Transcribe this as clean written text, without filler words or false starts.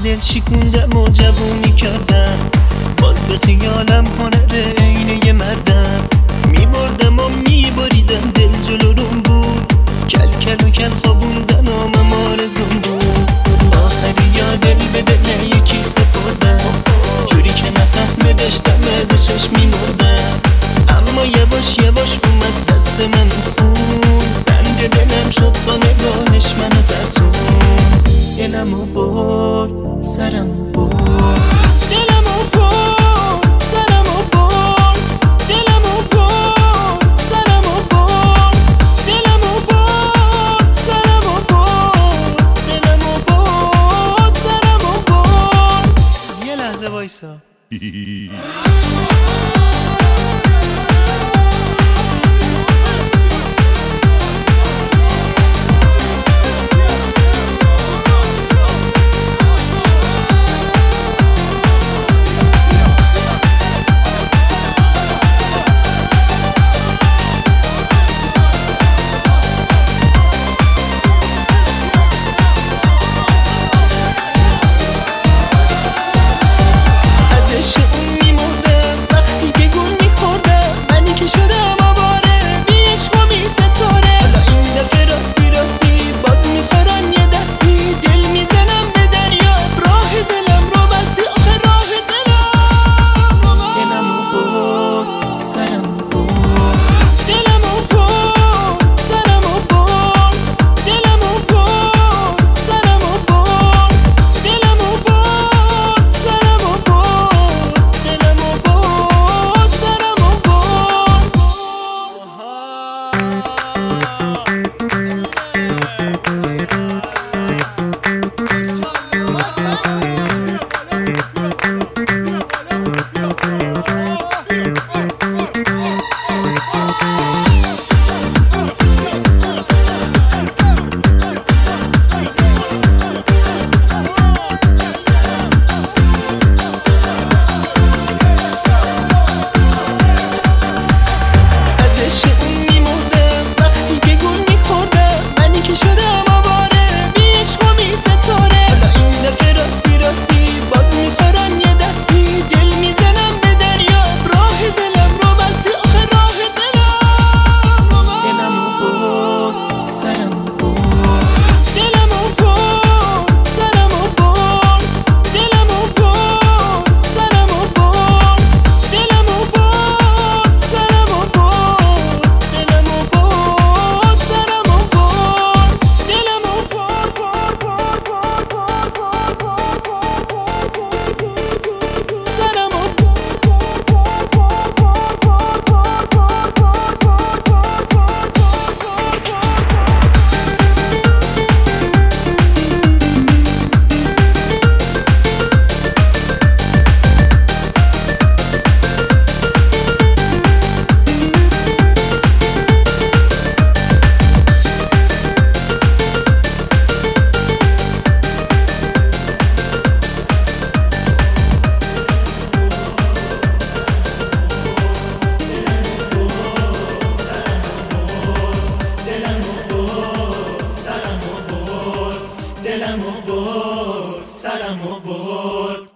دل شکوندم و جوونی کردم، باز به خیالم هنر عینه مردم. میبردم و میبریدم دل جلوم بود، کل کل و کل خوابوندن و من آرزوم بود. آخری یا دل به دل یکی سپردم، جوری که نفهمه داشتم ازشش میمردم. اما یواش یواش اومد دست من خون، بند دلم شد با نگاهش منو ترسون. دلمو برد سرمو برد، دلمو برد سرمو برد، دلمو برد سرمو برد، دلمو برد سرمو برد، دلمو برد سرمو برد. یه لحظه وایسا. دلمو برد سرمو برد.